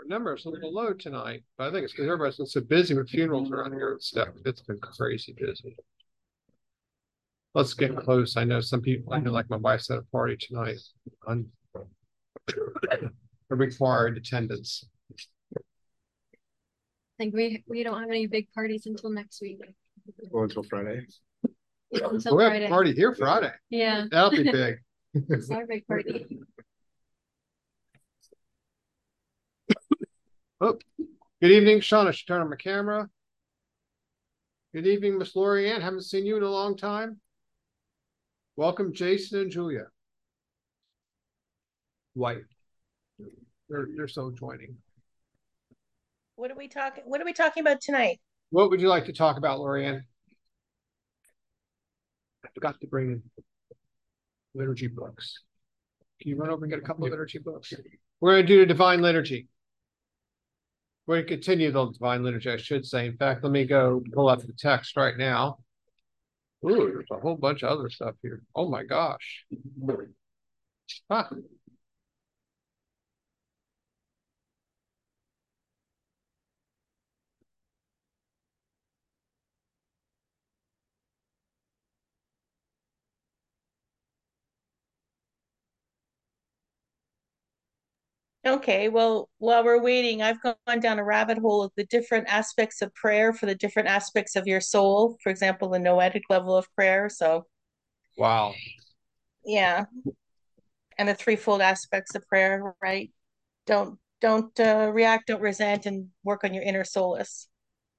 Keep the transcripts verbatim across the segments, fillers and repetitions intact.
Numbers a little low tonight, but I think it's because everybody's been so busy with funerals around here and stuff. It's been crazy busy. Let's get close. I know some people, I know like my wife's at a party tonight. On a required attendance. I think we we don't have any big parties until next week. Well, until Friday. Yeah, until we have Friday. a party here Friday. Yeah. That'll be big. It's our big party. Oh, good evening, Sean. I should turn on my camera. Good evening, Miss Lori Ann. Haven't seen you in a long time. Welcome, Jason and Julia. White. They're they're so joining. What are we talking? What are we talking about tonight? What would you like to talk about, Lori Ann? I forgot to bring in liturgy books. Can you run over and get a couple of liturgy books? We're going to do the Divine Liturgy. We're going to continue the Divine Liturgy, I should say. In fact, let me go pull up the text right now. Ooh, there's a whole bunch of other stuff here. Oh my gosh. Ah. Okay, well, while we're waiting, I've gone down a rabbit hole of the different aspects of prayer for the different aspects of your soul. For example, the noetic level of prayer. So, Wow. yeah, and the threefold aspects of prayer, right? Don't don't uh, react, don't resent, and work on your inner solace.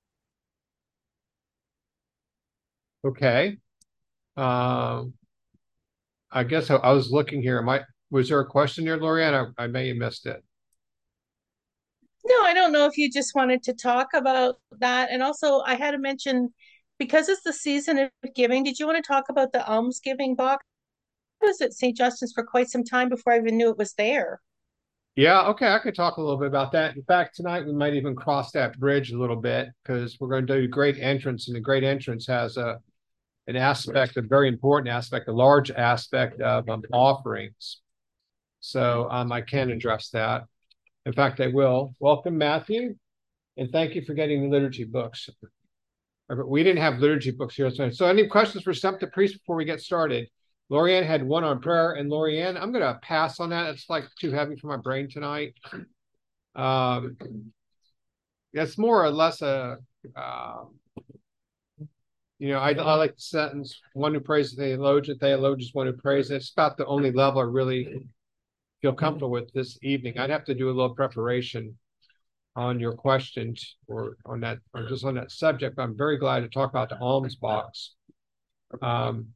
Okay. Um, I guess I, I was looking here. Am I, was there a question here, Lorianne? I, I may have missed it. No, I don't know if you just wanted to talk about that. And also, I had to mention, because it's the season of giving, did you want to talk about the almsgiving box? I was at Saint Justin's for quite some time before I even knew it was there. Yeah, okay, I could talk a little bit about that. In fact, tonight we might even cross that bridge a little bit because we're going to do a great entrance, and the great entrance has a an aspect, a very important aspect, a large aspect of um, offerings. So um, I can address that. In fact, I will. Welcome, Matthew, and thank you for getting the liturgy books. We didn't have liturgy books here. So any questions for Stump the Priest before we get started? Lorianne had one on prayer, and Lorianne, I'm going to pass on that. It's like too heavy for my brain tonight. Um, it's more or less a, uh, you know, I, I like the sentence, one who prays the theologian, theologian is one who prays. It's about the only level I really feel comfortable with this evening. I'd have to do a little preparation on your questions or on that, or just on that subject. But I'm very glad to talk about the alms box. Um,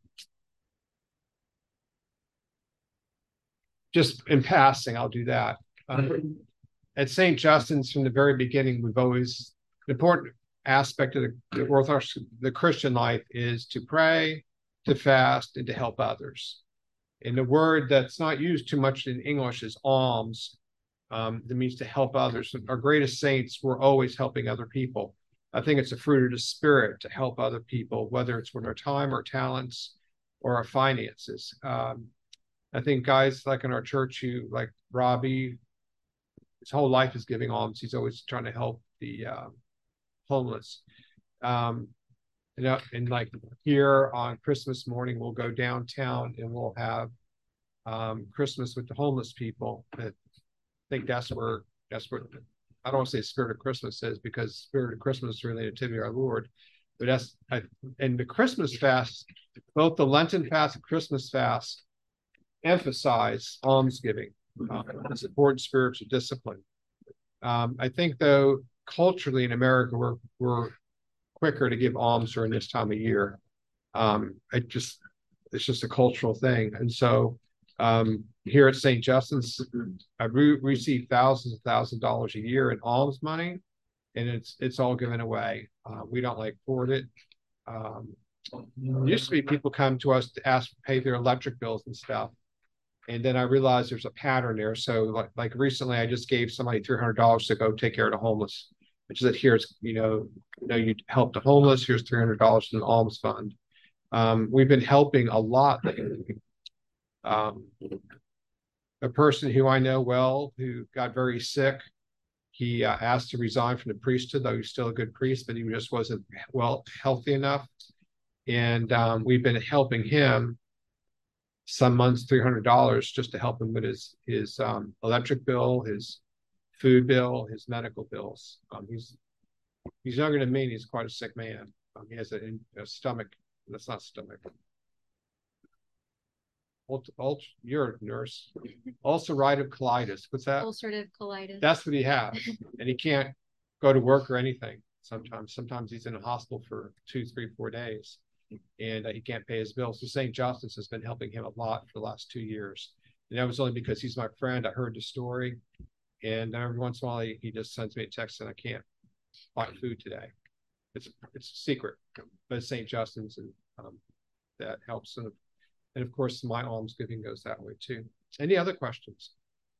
just in passing, I'll do that. Um, at Saint Justin's, from the very beginning, we've always, the important aspect of the, the Orthodox, the Christian life is to pray, to fast, and to help others. And the word that's not used too much in English is alms. Um, that means to help others. Our greatest saints were always helping other people. I think it's a fruit of the spirit to help other people, whether it's with our time or talents or our finances. Um, I think guys like in our church who, like Robbie, his whole life is giving alms. He's always trying to help the uh, homeless. Um, you know, and like here on Christmas morning, we'll go downtown and we'll have um, Christmas with the homeless people. I think that's where that's where I don't want to say spirit of Christmas is, because spirit of Christmas is really the nativity of our Lord. But that's I, and the Christmas fast, both the Lenten fast and Christmas fast emphasize almsgiving. Um, it's important spiritual discipline. Um, I think, though, culturally in America, we're we're quicker to give alms during this time of year. Um, it just it's just a cultural thing, and so um, here at Saint Justin's, I re- receive thousands and thousands of dollars a year in alms money, and it's it's all given away. Uh, we don't like hoard it. Um, used to be people come to us to ask to pay their electric bills and stuff. And then I realized there's a pattern there. So like, like recently, I just gave somebody three hundred dollars to go take care of the homeless, which is that here's, you know, you know, you help the homeless, here's three hundred dollars in the alms fund. Um, we've been helping a lot lately. Um, a person who I know well, who got very sick, he uh, asked to resign from the priesthood, though he's still a good priest, but he just wasn't well healthy enough. And um, we've been helping him some months three hundred dollars just to help him with his his um, electric bill, his food bill, his medical bills. Um, he's he's younger than me, and he's quite a sick man. Um, he has a, a stomach. That's not stomach. Ult, ult, you're a nurse. Ulcerative colitis. What's that? Ulcerative colitis. That's what he has, and he can't go to work or anything. Sometimes, sometimes he's in a hospital for two, three, four days, and uh, he can't pay his bills. So Saint Justin's has been helping him a lot for the last two years, and that was only because he's my friend. I heard the story, and every once in a while he, he just sends me a text saying, "I can't buy food today." It's it's a secret, but it's Saint Justin's, and um, that helps. And, and of course, my almsgiving goes that way too. Any other questions?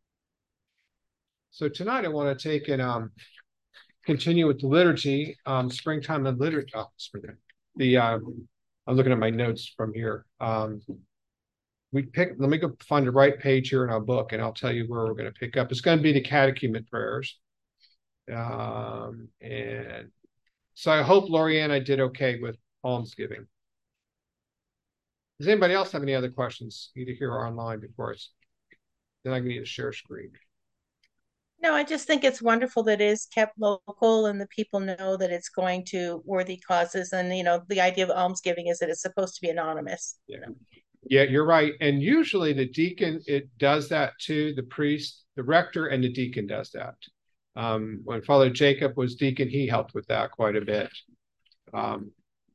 So tonight I want to take and um, continue with the liturgy, um, springtime and liturgy. Oh, spring, the um, I'm looking at my notes from here. Um, we pick. Let me go find the right page here in our book, and I'll tell you where we're going to pick up. It's going to be the catechumen prayers, um, and so I hope Lorianne, I did okay with almsgiving. Does anybody else have any other questions, either here or online, before it's then I need to share screen? No, I just think it's wonderful that it is kept local and the people know that it's going to worthy causes. And, you know, the idea of almsgiving is that it's supposed to be anonymous. Yeah. You know? Yeah, you're right. And usually the deacon, it does that too. The priest, the rector, and the deacon does that. Um, when Father Jacob was deacon, he helped with that quite a bit. Um,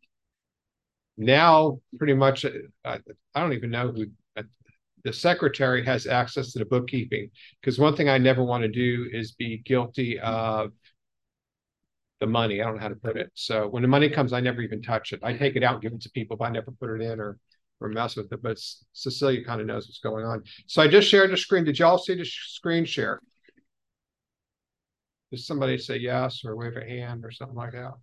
now, pretty much, uh, I don't even know who, uh, the secretary has access to the bookkeeping, because one thing I never want to do is be guilty of the money. I don't know how to put it. So when the money comes, I never even touch it. I take it out and give it to people, but I never put it in or or mess with it. But Cecilia kind of knows what's going on. So I just shared the screen. Did y'all see the screen share? Did somebody say yes or wave a hand or something like that?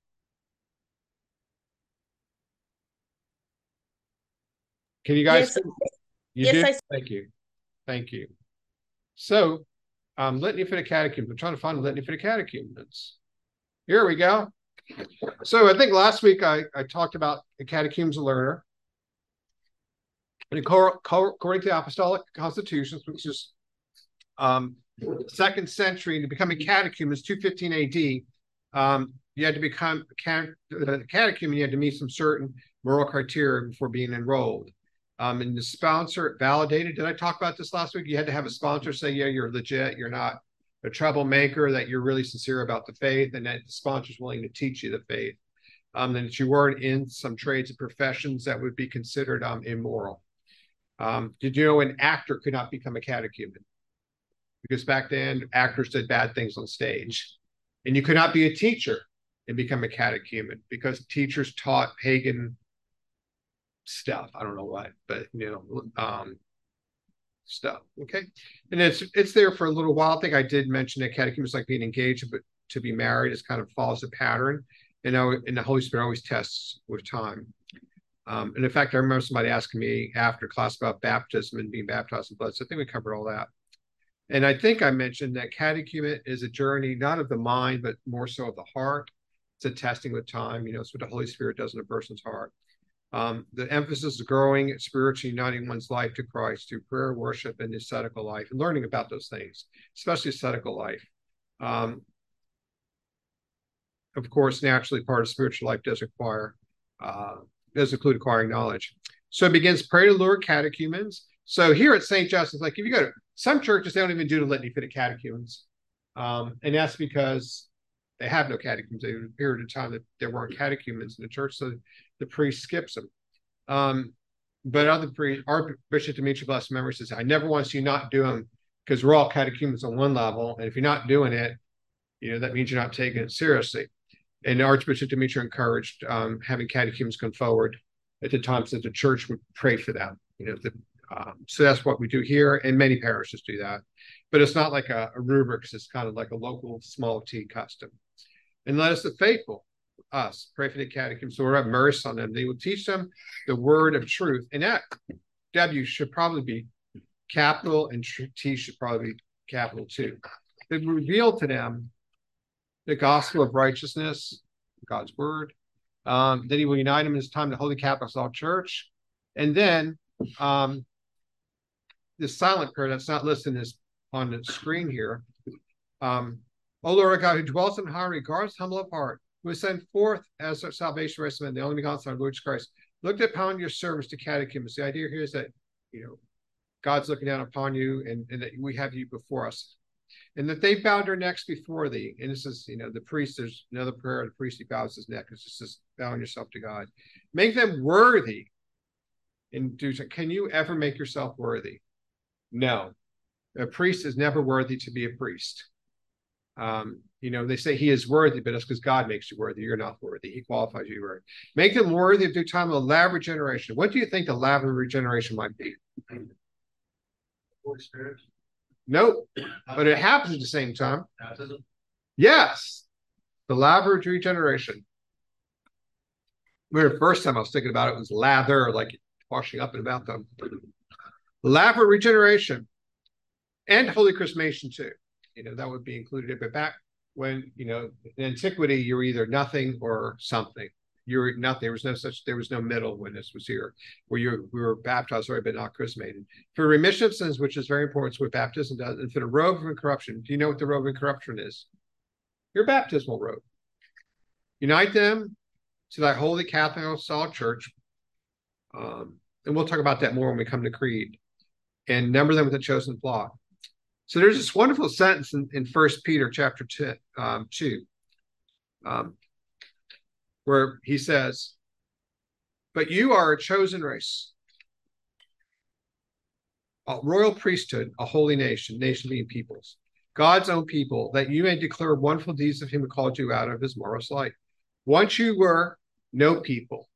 Can you guys? Yes, you yes, do? I... Thank you. Thank you. So, um, Litany for the Catecumens. I'm trying to find the Litany for the Catecumens. Here we go. So I think last week I, I talked about the Catechismus Learner. And according to the Apostolic Constitutions, which is um, second century, to become a catechumen is two fifteen A D. Um, you had to become a catechumen, you had to meet some certain moral criteria before being enrolled. Um, and the sponsor validated. Did I talk about this last week? You had to have a sponsor say, yeah, you're legit, you're not a troublemaker, that you're really sincere about the faith, and that the sponsor's willing to teach you the faith. Um, and that you weren't in some trades and professions that would be considered um, immoral. Um, did you know an actor could not become a catechumen? Because back then, actors did bad things on stage. And you could not be a teacher and become a catechumen, because teachers taught pagan stuff. I don't know what, but, you know, um, stuff. Okay. And it's it's there for a little while. I think I did mention that catechism is like being engaged, but to be married is kind of follows a pattern. And, and the Holy Spirit always tests with time. Um, and in fact, I remember somebody asking me after class about baptism and being baptized in blood. So I think we covered all that. And I think I mentioned that catechumen is a journey, not of the mind, but more so of the heart. It's a testing with time. You know, it's what the Holy Spirit does in a person's heart. Um, the emphasis is growing spiritually, uniting one's life to Christ through prayer, worship, and ascetical life, and learning about those things, especially ascetical life. Um, of course, naturally, part of spiritual life does require, uh, does include acquiring knowledge. So it begins, pray to the Lord, catechumens. So here at Saint Justin's, like if you go to some churches, they don't even do the litany for the catechumens. Um, and that's because they have no catechumens. There was a period of time that there weren't catechumens in the church, so the priest skips them. Um, but other priests, our Bishop Dimitri, blessed memory, says, I never want to see you not do them, because we're all catechumens on one level. And if you're not doing it, you know, that means you're not taking it seriously. And Archbishop Dimitri encouraged um, having catechumens come forward at the times that the church would pray for them. You know, the, um, so that's what we do here, and many parishes do that. But it's not like a, a rubric; it's kind of like a local small T custom. And let us, the faithful, us, pray for the catechumens. So we'll have mercy on them. They will teach them the word of truth, and that W should probably be capital, and T should probably be capital too. that revealed to them the gospel of righteousness, God's word. Um, then he will unite them in his time the Holy Catholic Church. And then um, this silent prayer that's not listed this on the screen here. Um, O Lord God, who dwells in high, regards humble of heart, who has sent forth as our salvation race of men, the only begotten Son, Lord Jesus Christ, looked upon your service to catechumens. The idea here is that, you know, God's looking down upon you, and, and that we have you before us. And that they bowed their necks before thee. And this is, you know, the priest, there's another prayer, the priest, he bows his neck. It's just this bowing yourself to God. Make them worthy. And do, can you ever make yourself worthy? No. A priest is never worthy to be a priest. Um, you know, they say he is worthy, but that's because God makes you worthy. You're not worthy. He qualifies you worthy. Make them worthy of due time of the lav regeneration. What do you think the lav regeneration might be? Holy Spirit. Nope, but it happens at the same time. Baptism. Yes, the laver regeneration. Where the first time I was thinking about it was lather, like washing up and about them. Laver regeneration and holy chrismation too. You know, that would be included. But back when, you know, in antiquity, you were either nothing or something. You were nothing. There was no such, there was no middle when this was here, where you we were baptized already, but not chrismated. For remission of sins, which is very important, it's what baptism does, and for the robe of incorruption. Do you know what the robe of incorruption is? Your baptismal robe. Unite them to thy holy Catholic Apostolic Church. Um, and we'll talk about that more when we come to Creed. And number them with the chosen flock. So there's this wonderful sentence in, in First Peter chapter two, um, two um, where he says, but you are a chosen race, a royal priesthood, a holy nation, nation being peoples, God's own people, that you may declare wonderful deeds of him who called you out of his marvelous light. Once you were no people,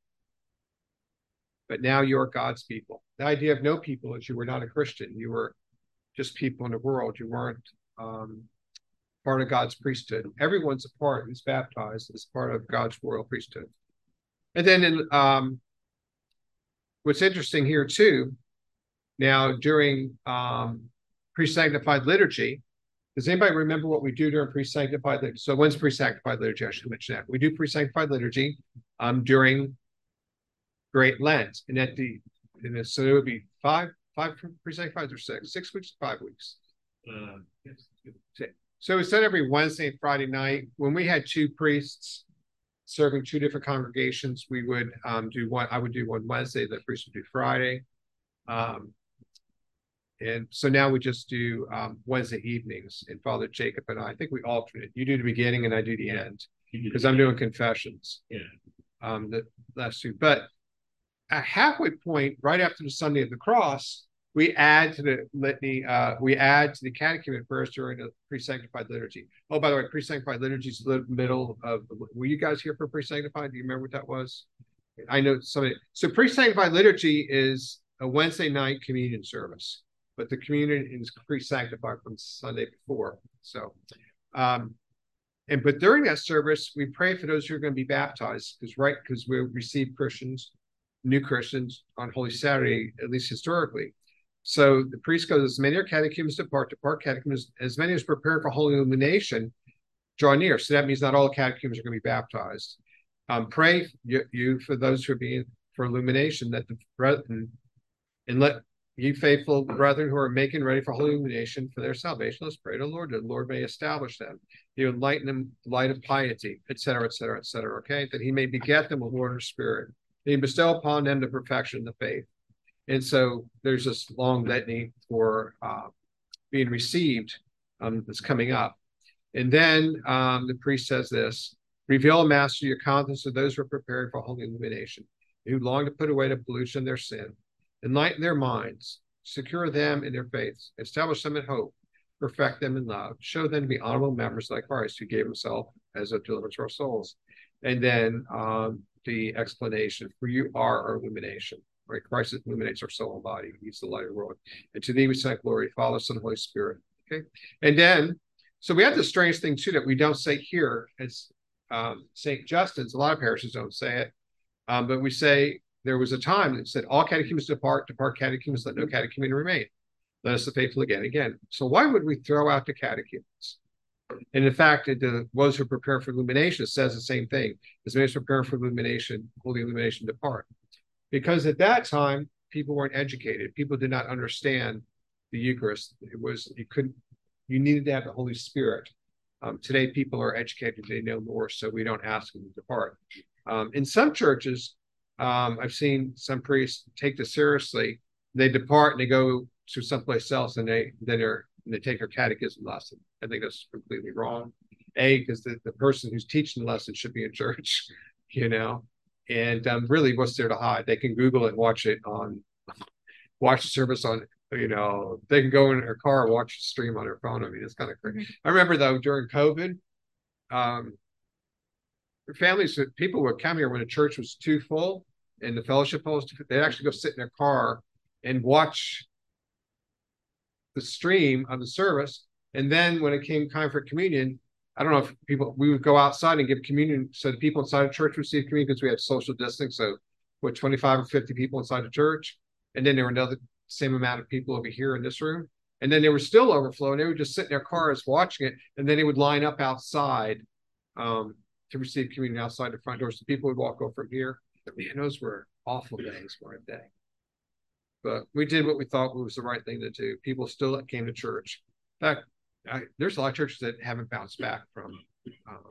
but now you are God's people. The idea of no people is you were not a Christian. You were just people in the world. You weren't um, part of God's priesthood. Everyone's a part who's baptized as part of God's royal priesthood. And then in, um, what's interesting here too, now during um, pre-sanctified liturgy, does anybody remember what we do during pre-sanctified liturgy? So when's pre-sanctified liturgy? I should mention that. We do pre-sanctified liturgy um, during Great Lent. And at the, and so it would be five, five pre-sanctified or six, six weeks, five weeks. Uh, yes. So we said every Wednesday and Friday night, when we had two priests serving two different congregations, we would um, do one, I would do one Wednesday, the priest would do Friday. Um, and so now we just do um, Wednesday evenings, and Father Jacob and I, I think we alternate. You do the beginning and I do the end, because I'm doing confessions. Yeah. Um, the last two. But at halfway point, right after the Sunday of the Cross, we add to the litany, uh, we add to the catechumen first during the pre-sanctified liturgy. Oh, by the way, pre-sanctified liturgy is the middle of, were you guys here for pre-sanctified? Do you remember what that was? I know somebody. So pre-sanctified liturgy is a Wednesday night communion service, but the communion is pre-sanctified from Sunday before. So, um, and but during that service, we pray for those who are going to be baptized, because right, because we receive Christians, new Christians on Holy Saturday, at least historically. So the priest goes, as many are catechumens depart, depart catechumens, as many as prepare for holy illumination, draw near. So that means not all catechumens are going to be baptized. Um, pray you, you for those who are being for illumination, that the brethren, and let you faithful brethren who are making ready for holy illumination for their salvation, let's pray to the Lord, that the Lord may establish them. He would enlighten them light of piety, et cetera, et cetera, et cetera. Okay, that he may beget them with Lord and Spirit. He bestow upon them the perfection of the faith. And so there's this long litany for uh, being received um, that's coming up. And then um, the priest says this, reveal, Master, your countenance to those who are prepared for holy illumination, who long to put away the pollution of their sin, enlighten their minds, secure them in their faiths, establish them in hope, perfect them in love, show them to be honorable members like Christ, who gave himself as a deliverer to our souls. And then um, the explanation, for you are our illumination. Right? Christ illuminates our soul and body. He's the light of the world. And to thee we send glory, Father, Son, and Holy Spirit. Okay. And then, so we have this strange thing too that we don't say here as um, Saint Justin's. A lot of parishes don't say it, um, but we say there was a time that said all catechumens depart, depart catechumens, let no catechumen remain. Let us the faithful again, again. So why would we throw out the catechisms? And in fact, it uh, was who prepare for illumination. It says the same thing. As many as prepare for illumination, holy illumination depart. Because at that time, people weren't educated. People did not understand the Eucharist. It was, you couldn't, you needed to have the Holy Spirit. Um, today, people are educated. They know more, so we don't ask them to depart. Um, in some churches, um, I've seen some priests take this seriously. They depart and they go to someplace else, and they then they're and they take their catechism lesson. I think that's completely wrong. A, because the, the person who's teaching the lesson should be in church, you know. And um, really, what's there to hide? They can Google it, and watch it on, watch the service on, you know, they can go in their car and watch the stream on their phone. I mean, it's kind of crazy. I remember though during COVID, um, families, people would come here when the church was too full and the fellowship hall was too full. They'd actually go sit in their car and watch the stream of the service. And then when it came time for communion, I don't know if people, we would go outside and give communion so the people inside the church receive communion because we had social distancing. So what, twenty-five or fifty people inside the church. And then there were another same amount of people over here in this room. And then they were still overflowing. They would just sit in their cars watching it. And then they would line up outside um, to receive communion outside the front door. So people would walk over from here. But man, those were awful days, weren't they? But we did what we thought was the right thing to do. People still came to church. In fact, I, there's a lot of churches that haven't bounced back from um,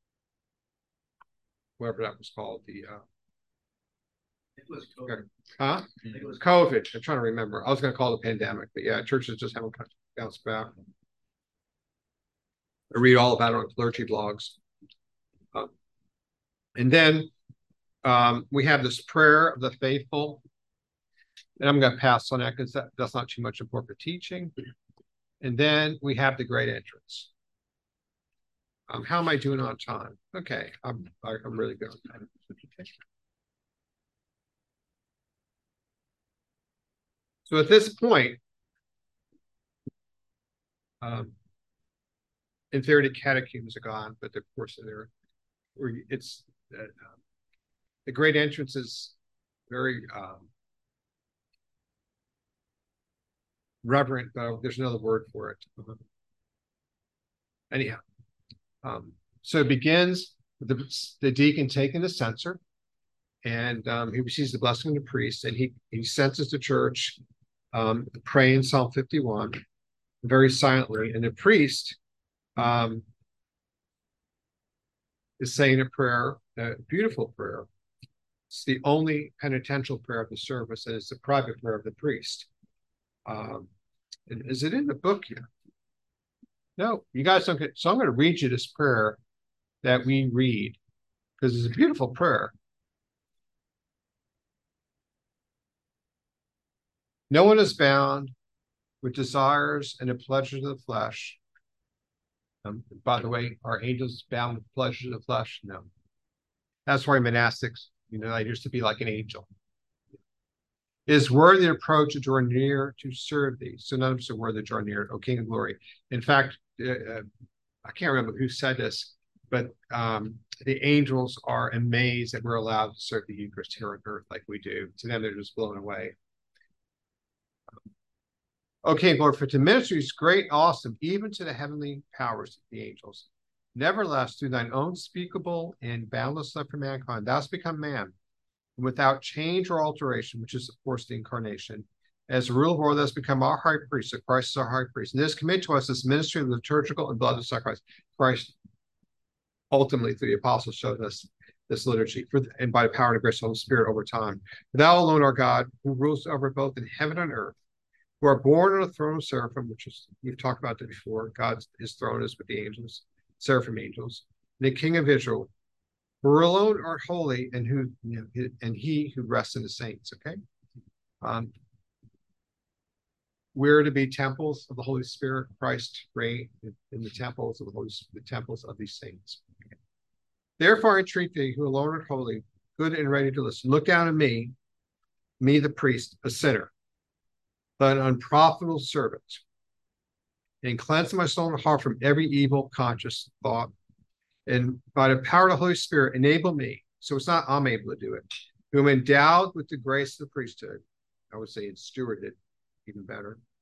whatever that was called. The uh, It was COVID. huh? It was COVID. I'm trying to remember. I was going to call it a pandemic, but yeah, churches just haven't bounced back. I read all about it on clergy blogs. Um, and then um, we have this prayer of the faithful. And I'm going to pass on that because that, that's not too much important teaching. And then we have the great entrance. Um, how am I doing on time? Okay, I'm I'm really good on time. So at this point, um, inferior catechumens are gone, but of course they're it's uh, the great entrance is very um, reverent, but there's another word for it. Uh-huh. Anyhow, um, so it begins with the, the deacon taking the censer, and um, he receives the blessing of the priest, and he he senses the church um, praying Psalm fifty-one very silently, and the priest um, is saying a prayer, a beautiful prayer. It's the only penitential prayer of the service, and it's the private prayer of the priest. Um, and is it in the book here? No, you guys don't get. So I'm going to read you this prayer that we read because it's a beautiful prayer. No one is bound with desires and the pleasures of the flesh. Um, by the way, are angels bound with pleasures of the flesh? No. That's why monastics, you know, I used to be like an angel. Is worthy to approach to draw near to serve thee. So none of us are worthy to draw near, O King of Glory. In fact, uh, I can't remember who said this, but um, the angels are amazed that we're allowed to serve the Eucharist here on earth like we do. To them, they're just blown away. O King of Glory, for to minister is great, awesome, even to the heavenly powers of the angels. Nevertheless, through thine own speakable and boundless love for mankind, thou hast become man, without change or alteration, which is, of course, the incarnation. As the rule of war, thus become our high priest, so Christ is our high priest. And this commit to us this ministry of the liturgical and blood of sacrifice. Christ, ultimately, through the apostles, showed us this liturgy, for, and by the power and the grace of the Holy Spirit over time. For thou alone art God, who rules over both in heaven and earth, who are born on a throne of seraphim, which is, we've talked about that before. God's, his throne is with the angels, seraphim angels, and the King of Israel, who alone art holy, and who you know, and he who rests in the saints. Okay, um, we're to be temples of the Holy Spirit. Christ reign in the temples of the Holy, the temples of these saints. Okay. Therefore, I entreat thee, who alone art holy, good and ready to listen. Look down on me, me the priest, a sinner, but an unprofitable servant, and cleanse my soul and heart from every evil conscious thought. And by the power of the Holy Spirit, enable me, so it's not I'm able to do it, who am endowed with the grace of the priesthood. I would say it's stewarded even better.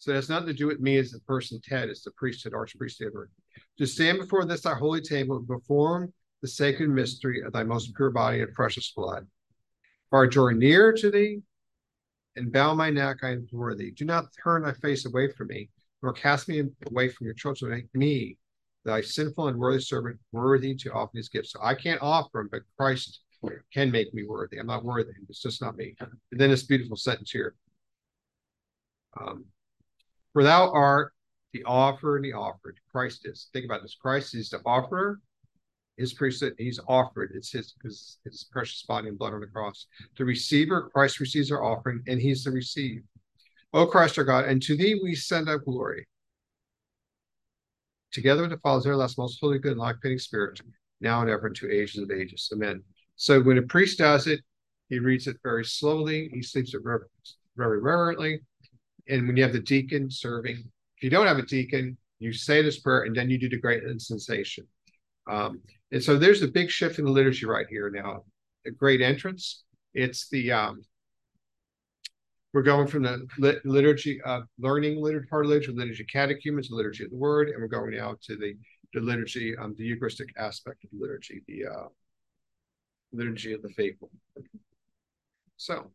So it has nothing to do with me as the person Ted, as the priesthood, archpriesthood. To stand before this thy holy table and perform the sacred mystery of thy most pure body and precious blood. For I draw near to thee and bow my neck, I implore thee. Do not turn thy face away from me, nor cast me away from your children. Make me, thy sinful and worthy servant, worthy to offer these gifts. So I can't offer them, but Christ can make me worthy. I'm not worthy. It's just not me. And then this beautiful sentence here. Um, For thou art the offerer and the offered. Christ is. Think about this. Christ is the offerer. His priesthood, he's offered. It's his, his, his precious body and blood on the cross. The receiver, Christ receives our offering, and he's the received. O Christ our God, and to thee we send up glory. Together with the Father's everlasting, most holy, good, and life-giving Spirit, now and ever, into ages of ages. Amen. So when a priest does it, he reads it very slowly. He sleeps it very, very reverently. And when you have the deacon serving, if you don't have a deacon, you say this prayer, and then you do the great insensation. Um, and so there's a big shift in the liturgy right here now. The great entrance. It's the um, we're going from the lit liturgy of learning liturgy part of liturgy, liturgy catechumens, the liturgy of the word, and we're going now to the the liturgy, um, the Eucharistic aspect of the liturgy, the uh, liturgy of the faithful. So,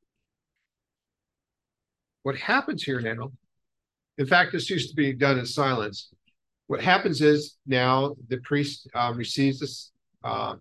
what happens here now? In fact, this used to be done in silence. What happens is now the priest uh, receives this. Uh,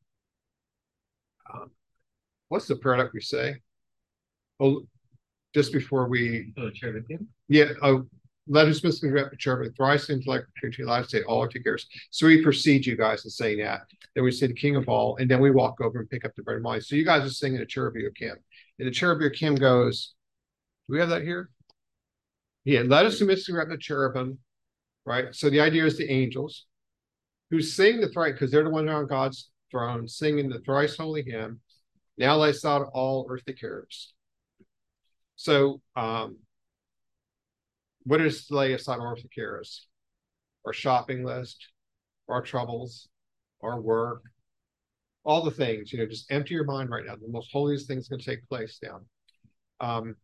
um, what's the prayer that we say? Oh, just before we. Oh, cherubim. Yeah. Oh, let us miss the cherubim thrice into like life say all together. So we precede you guys in saying that. Then we say the King of all, and then we walk over and pick up the bread and wine. So you guys are singing the cherubim hymn, and the cherubim hymn goes. Do we have that here? Yeah. Let us miss the cherubim. Right. So the idea is the angels who sing the thrice, because they're the ones on God's throne, singing the thrice holy hymn. Now lay aside all earthly cares. So, um, what is lay aside all earthly cares? Our shopping list, our troubles, our work, all the things, you know, just empty your mind right now. The most holiest thing is going to take place now. Um,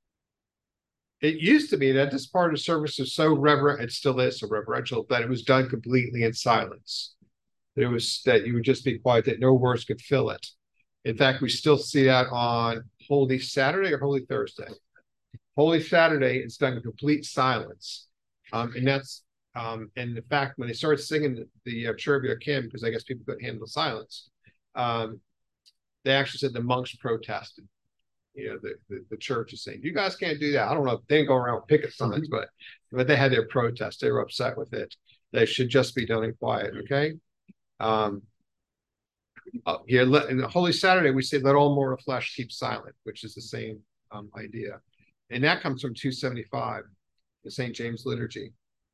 It used to be that this part of the service is so reverent, it still is so reverential, that it was done completely in silence. It was that you would just be quiet, that no words could fill it. In fact, we still see that on Holy Saturday or Holy Thursday. Holy Saturday, it's done in complete silence. Um, and that's, um, and in fact, when they started singing the, the uh, Cherubim hymn, because I guess people couldn't handle silence, um, they actually said the monks protested. You know, the, the, the church is saying, you guys can't do that. I don't know if they didn't go around with picket signs, but but they had their protest. They were upset with it. They should just be done in quiet, okay? Um, uh, here, let, in the Holy Saturday, we say, let all mortal flesh keep silent, which is the same um, idea. And that comes from two seventy-five, the Saint James Liturgy.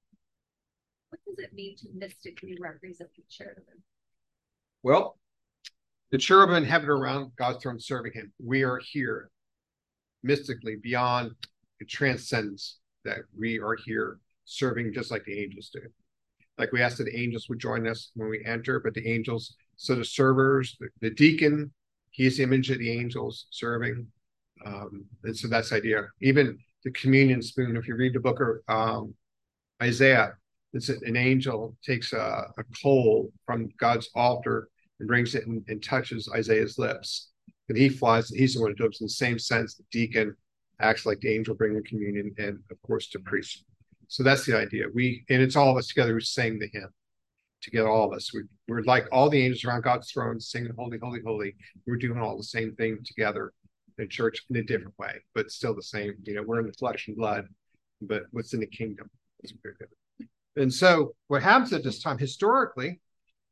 What does it mean to mystically represent the cherubim? Well, the cherubim in heaven around God's throne serving him. We are here mystically beyond the transcendence that we are here serving just like the angels do. Like we asked that the angels would join us when we enter, but the angels, so the servers, the, the deacon, he's the image of the angels serving. Um, and so that's the idea. Even the communion spoon, if you read the book of um, Isaiah, it's an angel takes a, a coal from God's altar and brings it and, and touches Isaiah's lips. And he flies, he's the one who does it. In the same sense, the deacon acts like the angel bringing communion, and of course the priest. So that's the idea. We, and it's all of us together who sing the hymn. Together, all of us. We, we're like all the angels around God's throne singing holy, holy, holy. We're doing all the same thing together in church in a different way, but still the same. You know, we're in the flesh and blood, but what's in the kingdom? That's very good. And so what happens at this time, historically,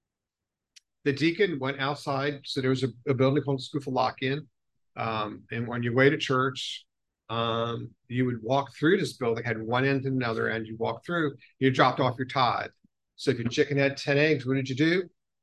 the deacon went outside. So there was a, a building called Scuffalachian. Um, and when you went to church, um, you would walk through this building, had one end and another end. You walk through, you dropped off your tithe. So if your chicken had ten eggs, what did you do?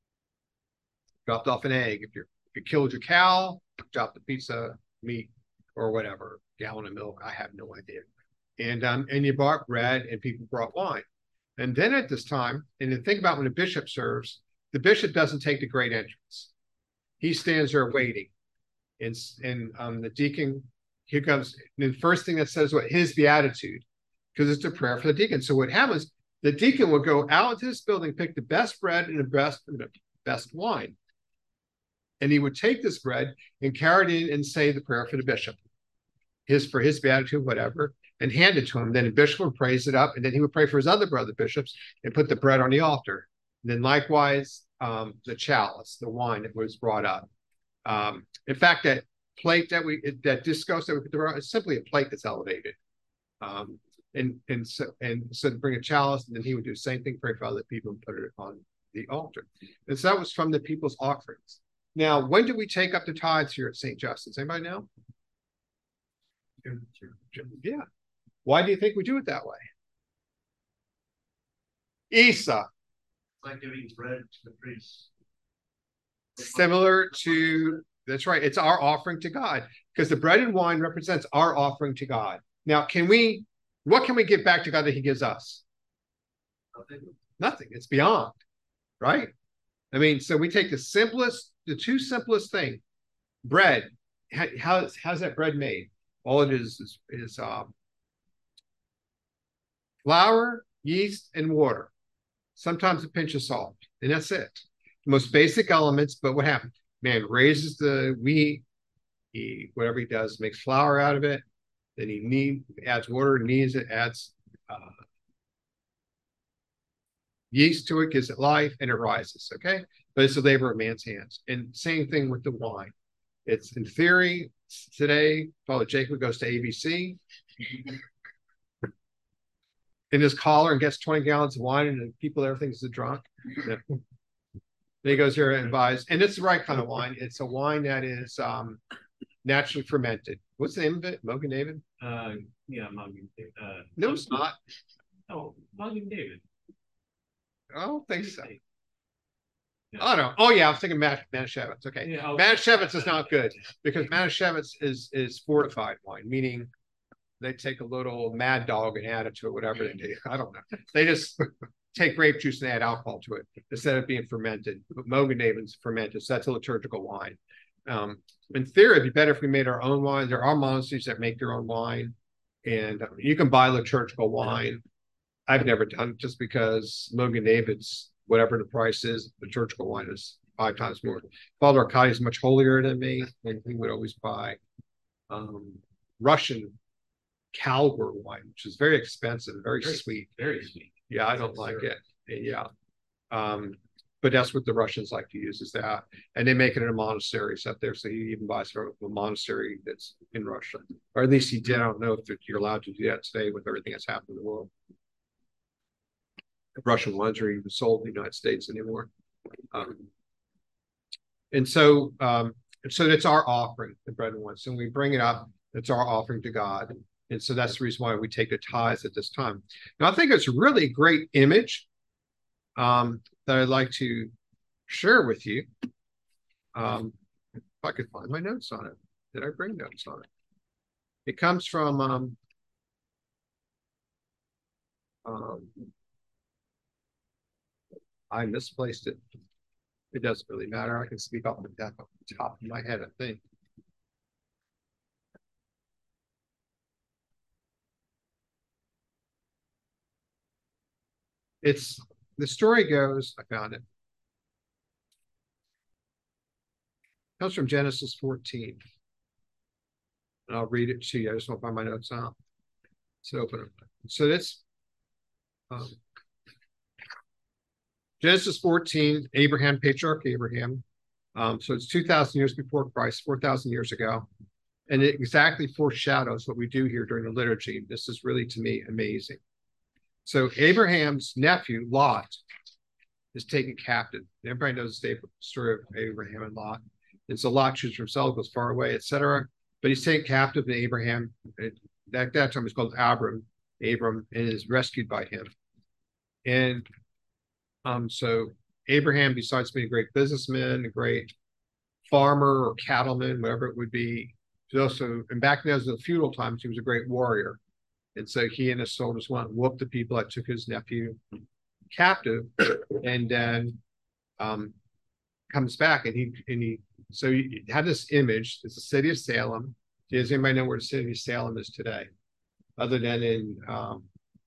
Dropped off an egg. If, you're, if you killed your cow, dropped the pizza, meat, or whatever, gallon of milk. I have no idea. And um, and you bought bread, and people brought wine. And then at this time, and then think about when a bishop serves, the bishop doesn't take the great entrance. He stands there waiting. And, and um, the deacon, here comes, the first thing that says what his beatitude. because it's a prayer for the deacon. So what happens, the deacon would go out into this building, pick the best bread and the best, the best wine. And he would take this bread and carry it in and say the prayer for the bishop, his for his beatitude, whatever, and hand it to him. Then the bishop would praise it up, and then he would pray for his other brother bishops and put the bread on the altar. And then likewise, um, the chalice, the wine that was brought up. Um, in fact, that plate that we that discos that we put around is simply a plate that's elevated. Um, and and so and so to bring a chalice, and then he would do the same thing, pray for other people and put it on the altar. And so that was from the people's offerings. Now, when do we take up the tithes here at Saint Justin's? Anybody know? Yeah. Why do you think we do it that way? Isa. It's like giving bread to the priest. Similar to, that's right, it's our offering to God, because the bread and wine represents our offering to God. Now, can we, what can we give back to God that he gives us? Nothing. Nothing. It's beyond, right? I mean, so we take the simplest, the two simplest thing, bread. How, how's, how's that bread made? All it is is, is um, flour, yeast, and water. Sometimes a pinch of salt, and that's it. The most basic elements, but what happens? Man raises the wheat, he, whatever he does, makes flour out of it, then he knead, adds water, kneads it, adds uh, yeast to it, gives it life, and it rises, okay? But it's the labor of man's hands. And same thing with the wine. It's in theory, today, Father Jacob goes to A B C in his collar and gets twenty gallons of wine, and the people there thinks he's a drunk. Yeah. Then he goes here and buys, and it's the right kind of wine. It's a wine that is um, naturally fermented. What's the name of it? Mogen David? Uh, yeah, Mogen David. Uh, no, it's not. Oh, Mogen David. I don't think so. Yeah. Oh no! Oh yeah, I was thinking Manish- Manischewitz. Okay, Yeah, oh, Manischewitz is not good because Manischewitz is is fortified wine, meaning they take a little Mad Dog and add it to it, whatever they do. I don't know. They just take grape juice and add alcohol to it instead of being fermented. But Mogen David's fermented, so that's a liturgical wine. Um, in theory, it'd be better if we made our own wine. There are monasteries that make their own wine, and uh, you can buy liturgical wine. I've never done it just because Mogen David's, whatever the price is, liturgical wine is five times more. Father Arkady is much holier than me, and he would always buy um, Russian Kalgur wine, which is very expensive, very, very sweet. Very sweet. Yeah, I don't like it. Yeah. Um, but that's what the Russians like to use is that. And they make it in a monastery up there. So he even buys from a monastery that's in Russia. Or at least he did. I don't know if you're allowed to do that today with everything that's happened in the world. Russian wines are even sold in the United States anymore. Um, and so um, so that's our offering, the bread and wine. So when we bring it up, it's our offering to God. And so that's the reason why we take the tithes at this time. Now, I think it's a really great image um, that I'd like to share with you. Um, if I could find my notes on it. Did I bring notes on it? It comes from um, um, I misplaced it. It doesn't really matter. I can speak off the top of my head, I think. It's, the story goes, I found it. It comes from Genesis fourteen. And I'll read it to you. I just want to find my notes out. So open it. So this, um, Genesis fourteen, Abraham, patriarch Abraham. Um, so it's two thousand years before Christ, four thousand years ago. And it exactly foreshadows what we do here during the liturgy. This is really, to me, amazing. So Abraham's nephew, Lot, is taken captive. Everybody knows the story of Abraham and Lot. And so Lot chooses himself, goes far away, et cetera. But he's taken captive, and Abraham, at that, that time, was called Abram, Abram, and is rescued by him. And um, so Abraham, besides being a great businessman, a great farmer or cattleman, whatever it would be, he also, and back then, in the feudal times, he was a great warrior. And so he and his soldiers went and whooped the people that took his nephew captive, and then um, comes back, and he and he so you have this image. It's the city of Salem. Does anybody know where the city of Salem is today, other than in um,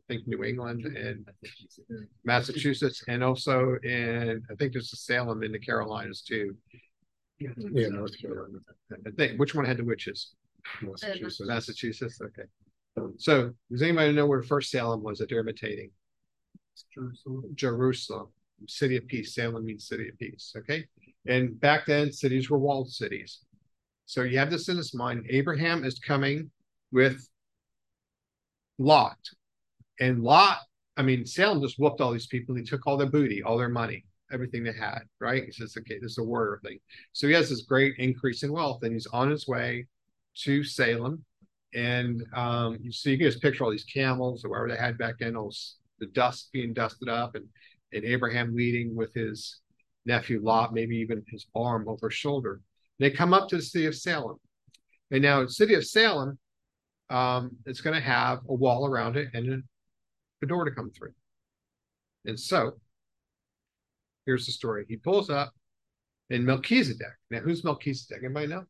think New England and Massachusetts, and also in, I think there's a Salem in the Carolinas too. Yeah, North Carolina. I think, which one had the witches? Massachusetts. Massachusetts, okay. So does anybody know where first Salem was that they're imitating? Jerusalem. Jerusalem, city of peace. Salem means city of peace, okay? And back then, cities were walled cities. So you have this in this mind. Abraham is coming with Lot. And Lot, I mean, Salem just whooped all these people. He took all their booty, all their money, everything they had, right? He says, okay, this is a warrior thing. So he has this great increase in wealth, and he's on his way to Salem. And um, you see, you can just picture all these camels or whatever they had back then, all the dust being dusted up, and, and Abraham leading with his nephew Lot, maybe even his arm over his shoulder. They come up to the city of Salem. And now the city of Salem, um, it's going to have a wall around it and a door to come through. And so here's the story. He pulls up in Melchizedek. Now, who's Melchizedek? Anybody know?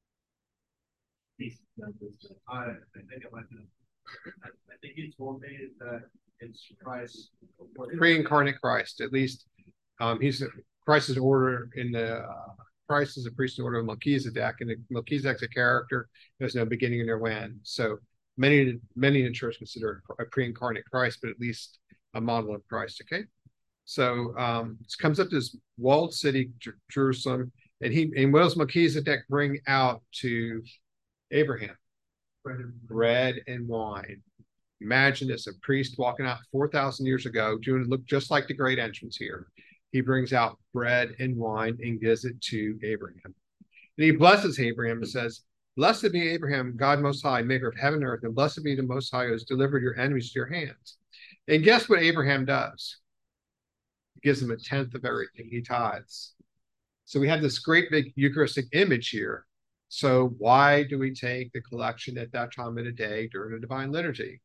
I, I think it might be. I, I think he told me that it's Christ. Pre-incarnate Christ, at least. Um, he's Christ's order in the uh, Christ is a priest in order of Melchizedek, and Melchizedek's a character. There's no beginning in their land. So many, many in the church consider a pre-incarnate Christ, but at least a model of Christ. Okay, so um, it comes up to this walled city, Jer- Jerusalem, and he and what does Melchizedek bring out to Abraham? Bread and wine. Imagine this: a priest walking out four thousand years ago, doing look just like the great entrance here. He brings out bread and wine and gives it to Abraham. And he blesses Abraham and says, "Blessed be Abraham, God Most High, maker of heaven and earth, and blessed be the Most High who has delivered your enemies to your hands." And guess what Abraham does? He gives him a tenth of everything. He tithes. So we have this great big Eucharistic image here. So why do we take the collection at that time of the day during the Divine Liturgy?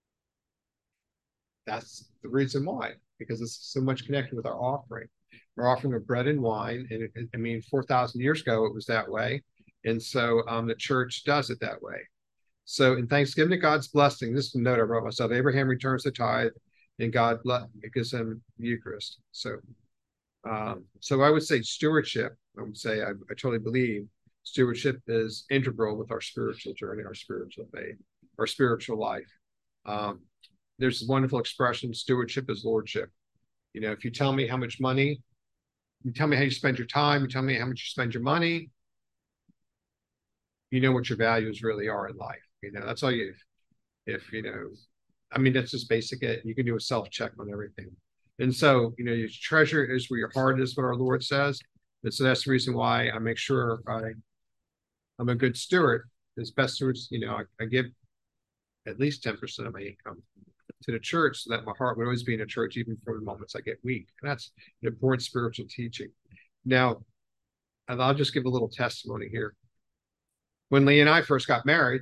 That's the reason why, because it's so much connected with our offering. We're offering of bread and wine, and it, I mean, four thousand years ago it was that way, and so um, the church does it that way. So in thanksgiving to God's blessing, this is a note I wrote myself: Abraham returns the tithe, and God bless, gives him the Eucharist. So, um, so I would say stewardship. I would say I, I totally believe stewardship is integral with our spiritual journey, our spiritual faith, our spiritual life. Um, there's this wonderful expression: stewardship is lordship. You know, if you tell me how much money, you tell me how you spend your time, you tell me how much you spend your money, you know what your values really are in life. You know, that's all you, if, you know, I mean, that's just basic. It. You can do a self-check on everything. And so, you know, your treasure is where your heart is, what our Lord says. And so that's the reason why I make sure I, I'm a good steward. As best stewards, you know, I, I give at least ten percent of my income to the church so that my heart would always be in a church, even for the moments I get weak. And that's an important spiritual teaching. Now, and I'll just give a little testimony here. When Lee and I first got married,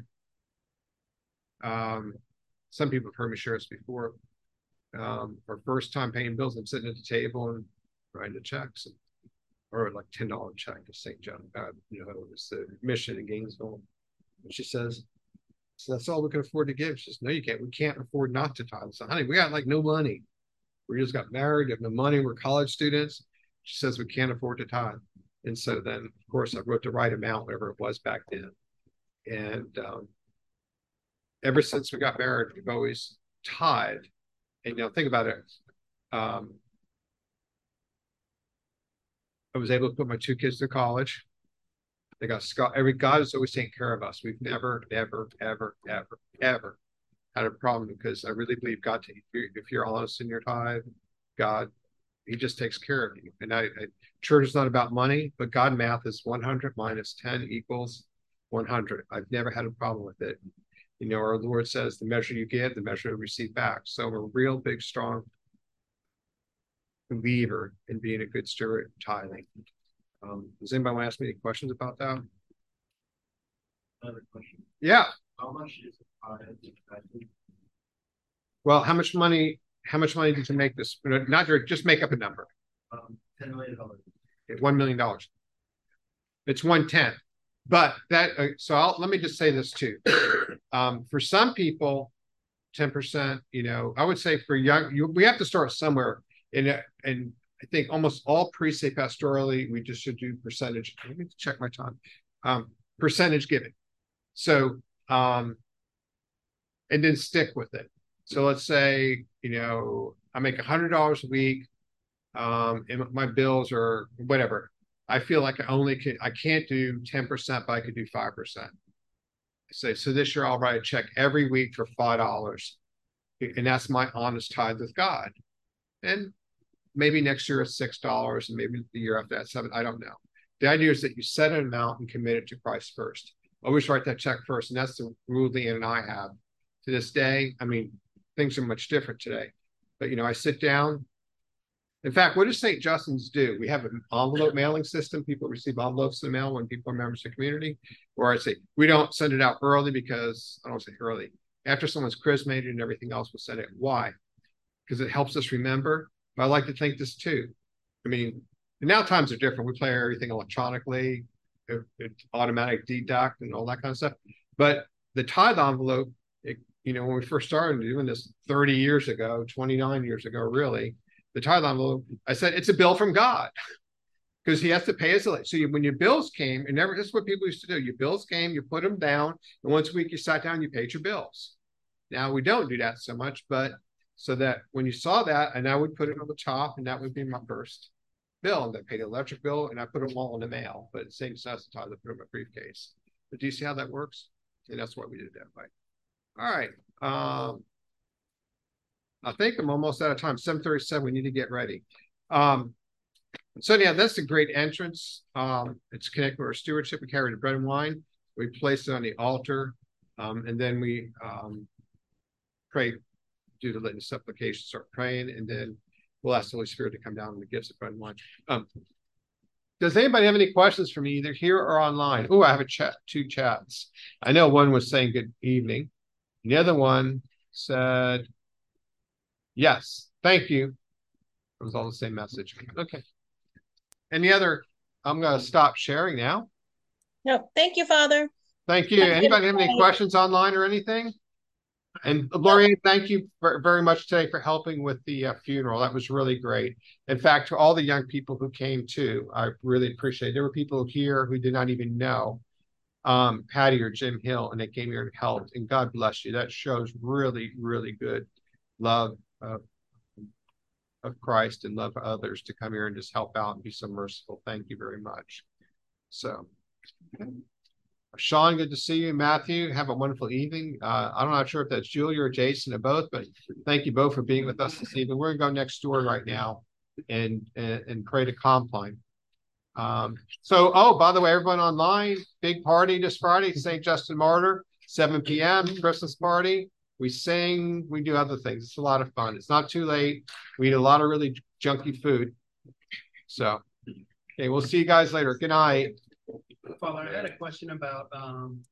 um, some people have heard me share this before. Um, our first time paying bills, I'm sitting at the table and writing the checks, and, or like ten dollar check to Saint John, uh, you know, it was the mission in Gainesville. And she says, "So that's all we can afford to give." She says, "No, you can't. We can't afford not to tithe." So, honey, we got like no money. We just got married, we have no money. We're college students. She says we can't afford to tithe. And so then, of course, I wrote the right amount, whatever it was back then. And um, ever since we got married, we've always tithed. And you know, think about it. Um, I was able to put my two kids to college. They got every God is always taking care of us. We've never, ever, ever, ever, ever had a problem, because I really believe God. If you're, if you're honest in your tithe, God, He just takes care of you. And I, I church is not about money, but God math is one hundred minus ten equals one hundred. I've never had a problem with it. You know, our Lord says, "The measure you give, the measure you receive back." So I'm a real big, strong believer in being a good steward tithing. Um, does anybody want to ask me any questions about that? Another question. Yeah. How much is it? Well, how much money? How much money did you make this? Not just make up a number. Um, ten million dollars. One million dollars. It's one tenth. But that. Uh, so I'll, let me just say this too. Um, for some people, ten percent, you know, I would say for young, you, we have to start somewhere. And, and I think almost all pre-say pastorally, we just should do percentage. Let me check my time. Um, percentage giving. So, um, and then stick with it. So let's say, you know, I make a hundred dollars a week. Um, and my bills are whatever. I feel like I only can, I can't do ten percent, but I could do five percent. Say, so this year I'll write a check every week for five dollars. And that's my honest tithe with God. And maybe next year it's six dollars, and maybe the year after that seven. I don't know. The idea is that you set an amount and commit it to Christ first. Always write that check first. And that's the rule Leanne and I have to this day. I mean, things are much different today. But, you know, I sit down. In fact, what does Saint Justin's do? We have an envelope mailing system. People receive envelopes in the mail when people are members of the community. Or I say, we don't send it out early because, I don't say early. After someone's chrismated and everything else, we'll send it. Why? Because it helps us remember. But I like to think this too. I mean, now times are different. We play everything electronically, it, it, automatic deduct and all that kind of stuff. But the tithe envelope, it, you know, when we first started doing this thirty years ago, twenty-nine years ago, really, the tithe envelope, I said, it's a bill from God because he has to pay us. So you, when your bills came, and never, this is what people used to do. Your bills came, you put them down, and once a week you sat down, you paid your bills. Now we don't do that so much, but so that when you saw that, and I would put it on the top, and that would be my first bill. And I paid the electric bill, and I put them all in the mail. But same size tithe, I put them in my briefcase. But do you see how that works? And that's why we did it that way. All right. Um, I think I'm almost out of time. seven thirty-seven. We need to get ready. Um, so yeah, that's a great entrance. Um, it's connected with our stewardship. We carry the bread and wine. We place it on the altar, um, and then we um, pray, do the litany supplication, start praying, and then we'll ask the Holy Spirit to come down and the gifts of bread and wine. Um, does anybody have any questions for me, either here or online? Oh, I have a chat, two chats. I know one was saying good evening. And the other one said, yes, thank you. It was all the same message. Okay. And the other, I'm going to stop sharing now. No, thank you, Father. Thank you. Anybody have any questions online or anything? And Lori, thank you very much today for helping with the uh, funeral. That was really great. In fact, to all the young people who came too, I really appreciate it. There were people here who did not even know um, Patty or Jim Hill, and they came here and helped. And God bless you. That shows really, really good love of, of Christ and love for others to come here and just help out and be so merciful. Thank you very much. So, okay. Sean, good to see you. Matthew, have a wonderful evening. Uh, I'm not sure if that's Julia or Jason or both, but thank you both for being with us this evening. We're going to go next door right now and, and, and pray to Compline. Um, so, oh, by the way, everyone online, big party this Friday, Saint Justin Martyr, seven p m, Christmas party. We sing, we do other things. It's a lot of fun. It's not too late. We eat a lot of really junky food. So, okay, we'll see you guys later. Good night. Father, I had a question about um